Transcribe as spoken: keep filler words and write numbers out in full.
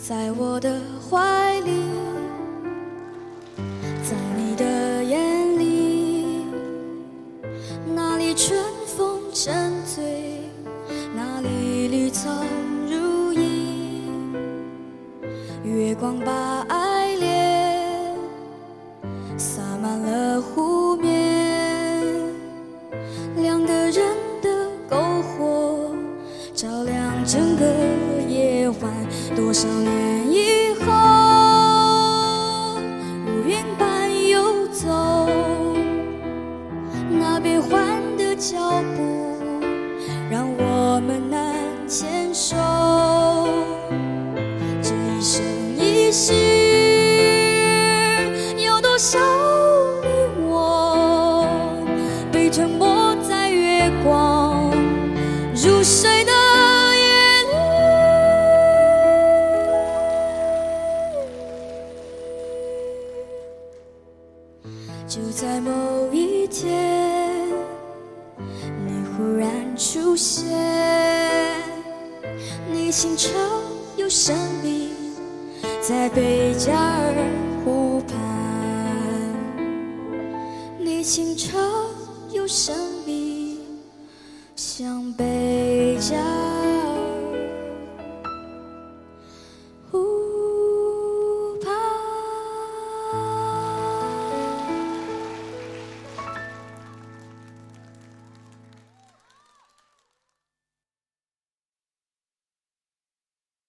在我的怀里，在你的眼里，哪里春风沉醉，哪里绿草如茵，月光把爱恋洒满了湖面，两个人的篝火照亮整个夜晚。多少年以后，如云般游走，那变幻的脚步让我们难牵手。这一生一世，有多少你我被吞没在月光入睡的就在某一天，你忽然出现，你清澈又神秘，在贝加尔湖畔。你清澈又神秘，像贝加尔